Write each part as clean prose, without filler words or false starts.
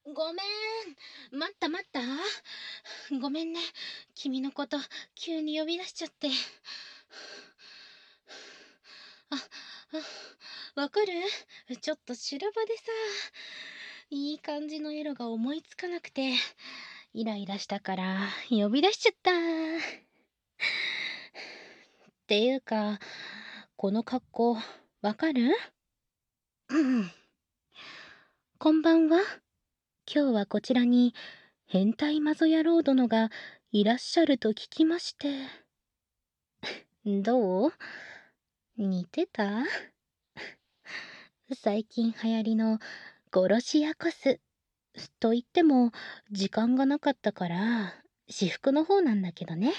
ごめん。待った待った。ごめんね。君のこと急に呼び出しちゃって。あ、わかる？ちょっと修羅場でさ、いい感じのエロが思いつかなくて、イライラしたから呼び出しちゃった。っていうか、この格好、わかる？うん。こんばんは。今日はこちらに変態マゾ野郎殿がいらっしゃると聞きまして。どう？似てた？最近流行りの殺し屋コス。と言っても時間がなかったから私服の方なんだけどね。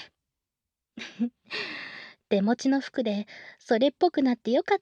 手持ちの服でそれっぽくなってよかった。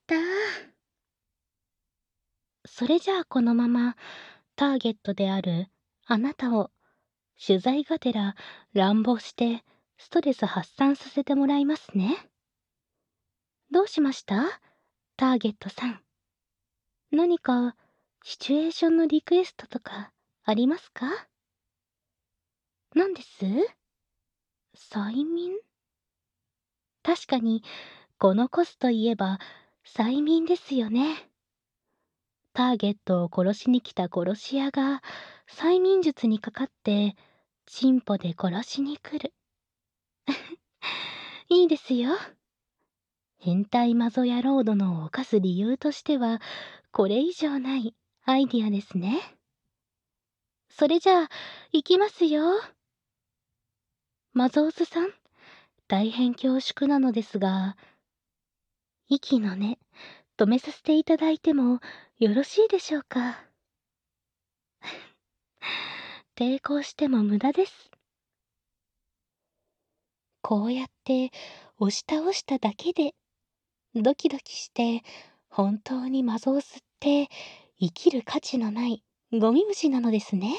それじゃあこのままターゲットであるあなたを取材がてら乱暴してストレス発散させてもらいますね。どうしました？ターゲットさん。何かシチュエーションのリクエストとかありますか？何です？催眠？確かにこのコスといえば催眠ですよね。ターゲットを殺しに来た殺し屋が催眠術にかかってチンポで殺しに来る。いいですよ。変態マゾ野郎殿を犯す理由としてはこれ以上ないアイディアですね。それじゃあ行きますよ。マゾウスさん、大変恐縮なのですが、息の根止めさせていただいてもよろしいでしょうか？抵抗しても無駄です。こうやって押し倒しただけでドキドキして本当にマゾウスって生きる価値のないゴミ虫なのですね。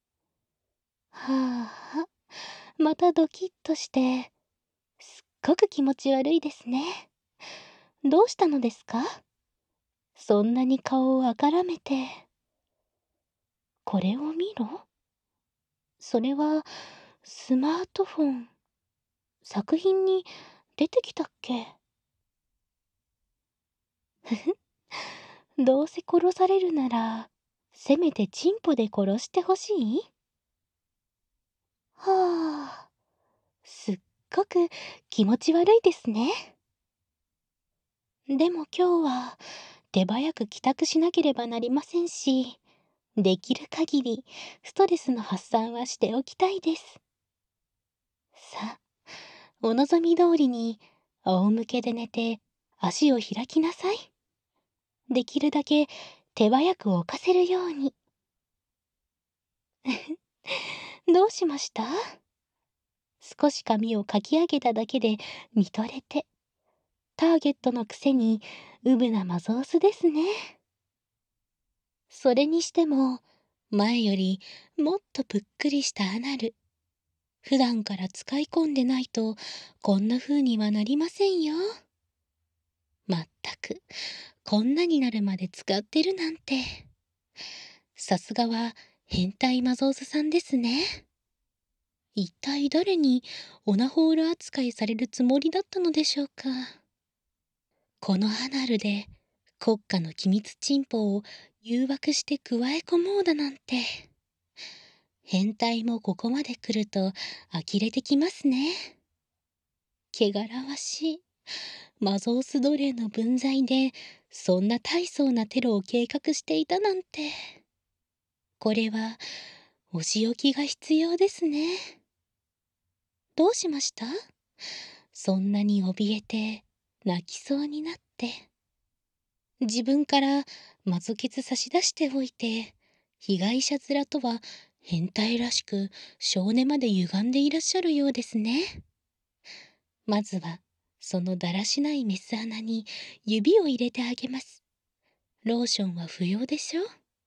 はあ、またドキッとしてすっごく気持ち悪いですね。どうしたのですか？そんなに顔をあからめて。これを見ろ。それはスマートフォン。作品に出てきたっけ？ふふ。どうせ殺されるなら、せめてチンポで殺してほしい？はあ、すっごく気持ち悪いですね。でも今日は手早く帰宅しなければなりませんし、できる限りストレスの発散はしておきたいです。さあ、お望み通りに仰向けで寝て足を開きなさい。できるだけ手早く置かせるように。どうしました？少し髪をかき上げただけで見とれて、ターゲットのくせにうぶなマゾースですね。それにしても、前よりもっとぷっくりしたアナル。普段から使い込んでないと、こんな風にはなりませんよ。まったく、こんなになるまで使ってるなんて。さすがは変態マゾーズさんですね。一体誰にオナホール扱いされるつもりだったのでしょうか。このアナルで国家の機密チンポを誘惑して加え込もうだなんて。変態もここまで来ると呆れてきますね。汚らわしい。マゾース奴隷の分際でそんな大層なテロを計画していたなんて。これはお仕置きが必要ですね。どうしました？そんなに怯えて泣きそうになって。自分からマゾケツ差し出しておいて、被害者面とは変態らしく性根まで歪んでいらっしゃるようですね。まずはそのだらしないメス穴に指を入れてあげます。ローションは不要でしょ？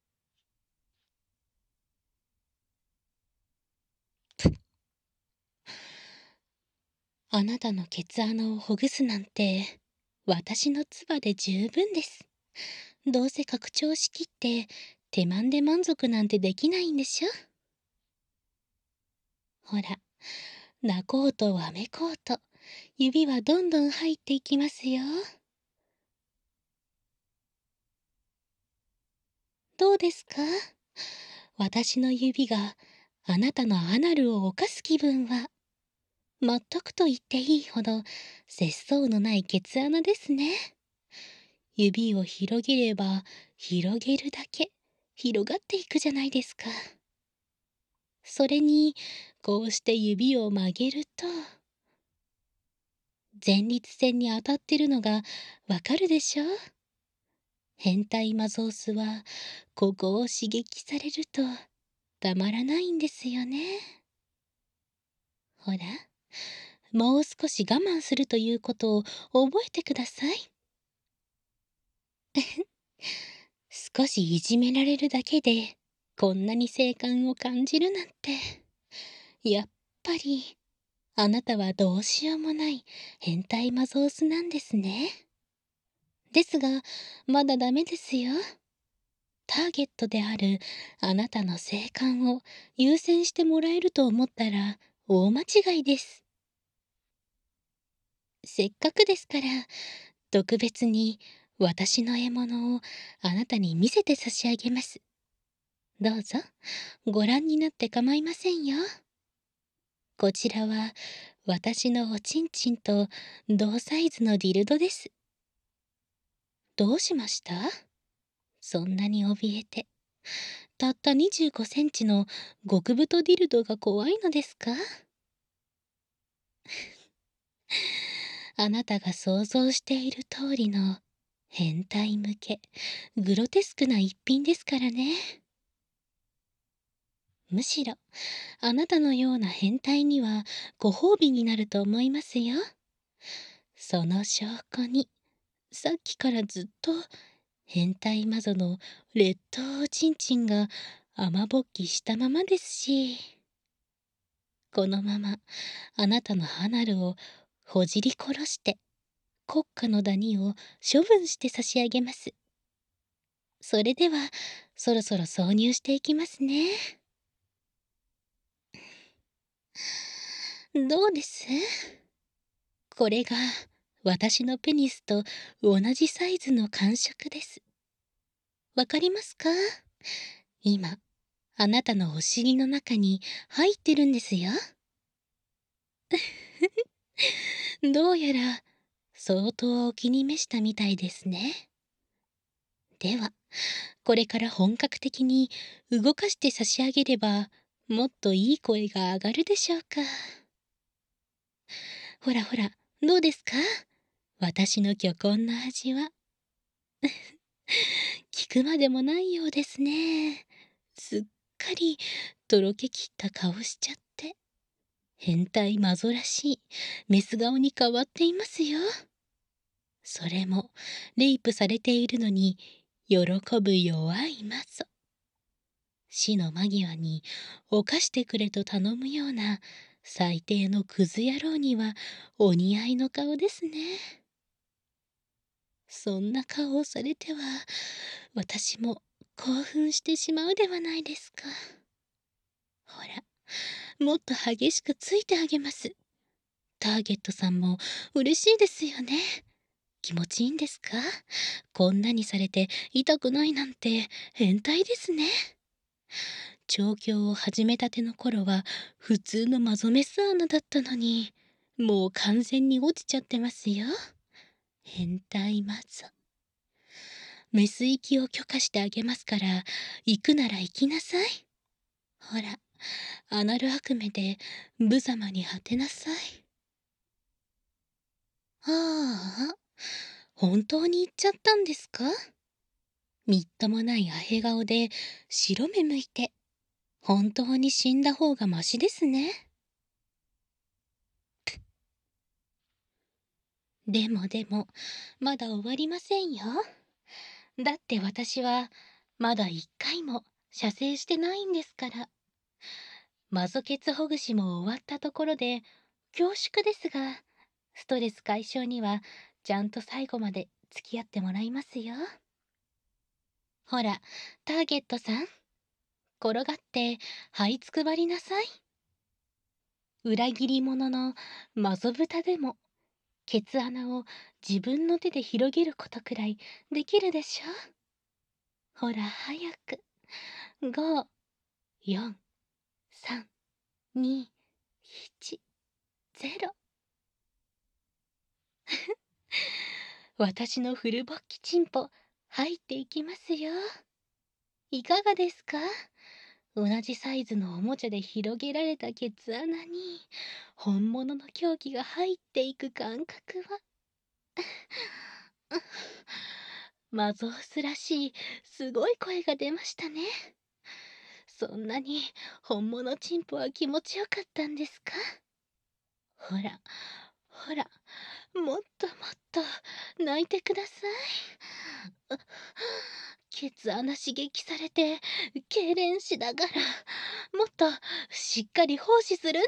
あなたのケツ穴をほぐすなんて私の唾で十分です。どうせ拡張しきって手間で満足なんてできないんでしょ。ほら、泣こうとわめこうと、指はどんどん入っていきますよ。どうですか？私の指があなたのアナルを犯す気分は、全くと言っていいほど節操のないケツ穴ですね。指を広げれば広げるだけ広がっていくじゃないですか。それに、こうして指を曲げると、前立腺に当たってるのがわかるでしょ？変態マゾースは、ここを刺激されるとたまらないんですよね。ほら、もう少し我慢するということを覚えてください。少しいじめられるだけで、こんなに快感を感じるなんて。やっぱり、あなたはどうしようもない変態マゾースなんですね。ですが、まだダメですよ。ターゲットであるあなたの生還を優先してもらえると思ったら大間違いです。せっかくですから、特別に私の獲物をあなたに見せて差し上げます。どうぞ、ご覧になって構いませんよ。こちらは私のおちんちんと同サイズのディルドです。どうしました？そんなに怯えて。たった25センチの極太ディルドが怖いのですか？あなたが想像している通りの変態向け、グロテスクな一品ですからね。むしろ、あなたのような変態にはご褒美になると思いますよ。その証拠に、さっきからずっと変態魔女の劣等おちんちんが雨ぼっきしたままですし、このままあなたのアナルをほじり殺して国家のダニを処分して差し上げます。それではそろそろ挿入していきますね。どうです？これが私のペニスと同じサイズの感触です。わかりますか？今、あなたのお尻の中に入ってるんですよ。どうやら相当お気に召したみたいですね。では、これから本格的に動かして差し上げれば、もっといい声が上がるでしょうか。ほらほら、どうですか？私の巨根の味は。聞くまでもないようですね。すっかりとろけきった顔しちゃって。変態マゾらしいメス顔に変わっていますよ。それも、レイプされているのに、喜ぶ弱いマゾ。死の間際に犯してくれと頼むような最低のクズ野郎にはお似合いの顔ですね。そんな顔をされては私も興奮してしまうではないですか。ほら、もっと激しくついてあげます。ターゲットさんも嬉しいですよね。気持ちいいんですか？こんなにされて痛くないなんて変態ですね。調教を始めたての頃は普通のマゾメス穴だったのに、もう完全に落ちちゃってますよ。変態マゾ。メス行きを許可してあげますから、行くなら行きなさい。ほら、アナル悪夢で無様に果てなさい。ああ、本当に行っちゃったんですか？みっともないアヘ顔で白目向いて、本当に死んだ方がマシですね。でも、まだ終わりませんよ。だって私は、まだ一回も射精してないんですから。マゾケツほぐしも終わったところで、恐縮ですが、ストレス解消には、ちゃんと最後まで付き合ってもらいますよ。 ほら、ターゲットさん、転がって這いつくばりなさい。裏切り者のマゾブタでも、ケツ穴を自分の手で広げることくらいできるでしょ。ほら、早く。5、4、3、2、1、0。私のフル勃起チンポ入っていきますよ。いかがですか？同じサイズのおもちゃで広げられたケツ穴に本物の凶器が入っていく感覚はマゾースらしいすごい声が出ましたね。そんなに本物チンポは気持ちよかったんですか？ほらほら、もっともっと泣いてください。ケツ穴刺激されて痙攣しながらもっとしっかり奉仕するんです。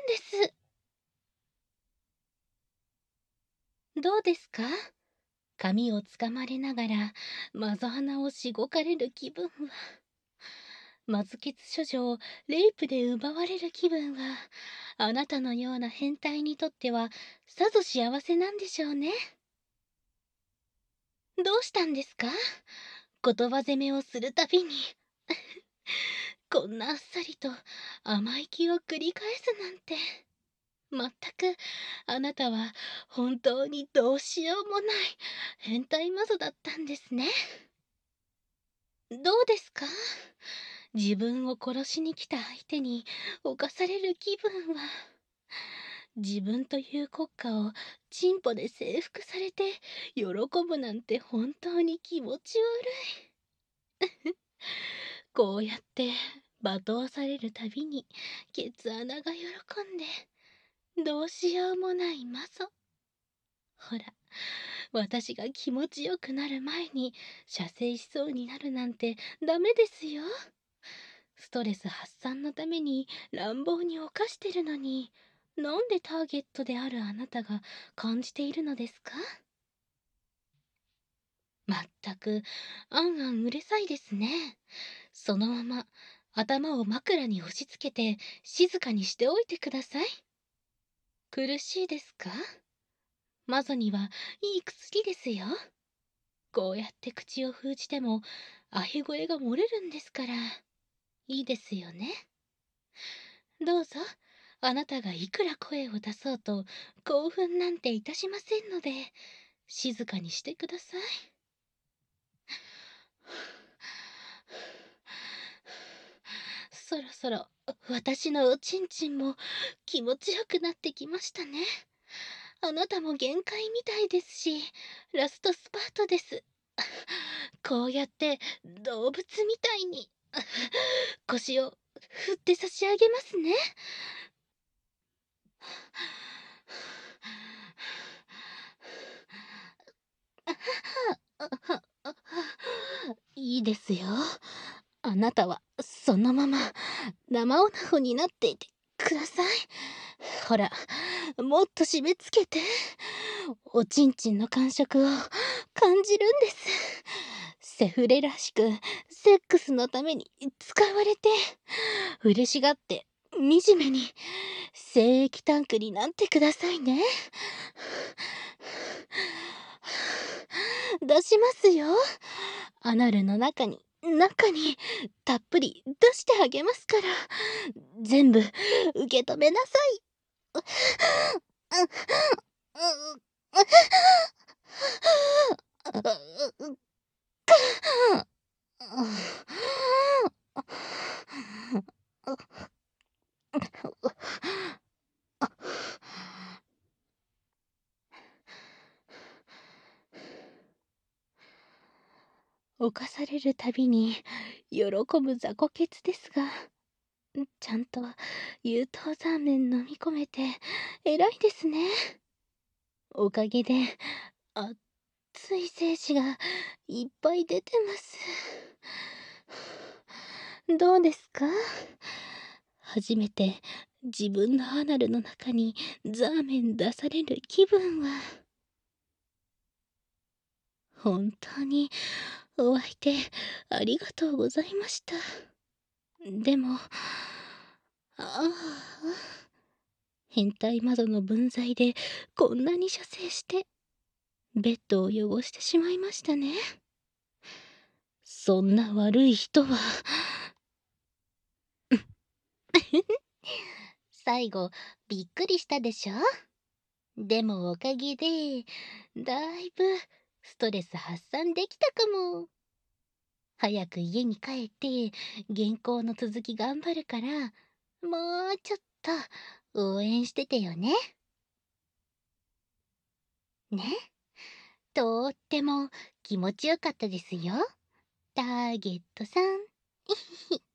どうですか？髪をつかまれながらマゾ鼻をしごかれる気分は、マゾケツ処女をレイプで奪われる気分は、あなたのような変態にとってはさぞ幸せなんでしょうね。どうしたんですか？言葉攻めをするたびにこんなあっさりと甘い気を繰り返すなんて。まったくあなたは本当にどうしようもない変態マゾだったんですね。どうですか？自分を殺しに来た相手に侵される気分は、自分という国家をチンポで征服されて喜ぶなんて本当に気持ち悪い。こうやって罵倒されるたびにケツ穴が喜んで、どうしようもないマゾ。ほら、私が気持ちよくなる前に射精しそうになるなんてダメですよ。ストレス発散のために乱暴に犯してるのに、なんでターゲットであるあなたが感じているのですか？まったく、あんあんうるさいですね。そのまま頭を枕に押し付けて静かにしておいてください。苦しいですか？マゾにはいい薬ですよ。こうやって口を封じてもアヘ声が漏れるんですから、いいですよね。どうぞ、あなたがいくら声を出そうと興奮なんていたしませんので、静かにしてください。そろそろ私のおちんちんも気持ちよくなってきましたね。あなたも限界みたいですし、ラストスパートです。こうやって動物みたいに腰を振って差し上げますね。いいですよ。あなたはそのまま生オナホになっていてください。ほら、もっと締め付けて。おちんちんの感触を感じるんです。セフレらしくセックスのために使われて、嬉しがって惨めに精液タンクになってくださいね。出しますよ。アナルの中にたっぷり出してあげますから、全部受け止めなさい。犯されるたびに喜ぶ雑魚ケツですが、ちゃんと優等ザーメン飲み込めて偉いですね。おかげで熱い精子がいっぱい出てます。どうですか？初めて自分のアナルの中にザーメン出される気分は、本当にお相手、ありがとうございました。でも、変態窓の分際でこんなに射精して、ベッドを汚してしまいましたね。そんな悪い人は最後、びっくりしたでしょ？でもおかげで、だいぶストレス発散できたかも。早く家に帰って、原稿の続き頑張るから、もうちょっと応援しててよね。ね。とっても気持ちよかったですよ。ターゲットさん。